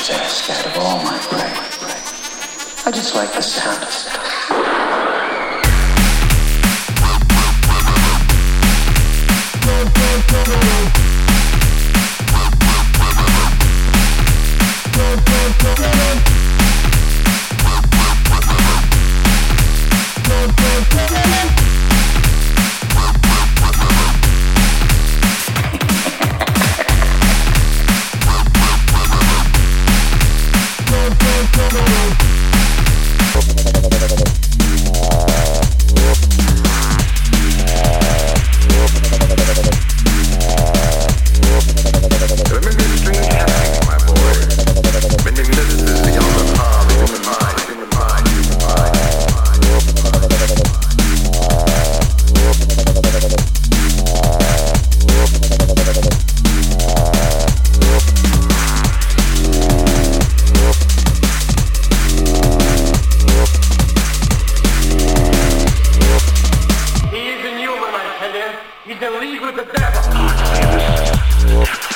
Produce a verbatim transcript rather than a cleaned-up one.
possessed out of all my brain. I just like the sound of stuff. He's in league with the devil.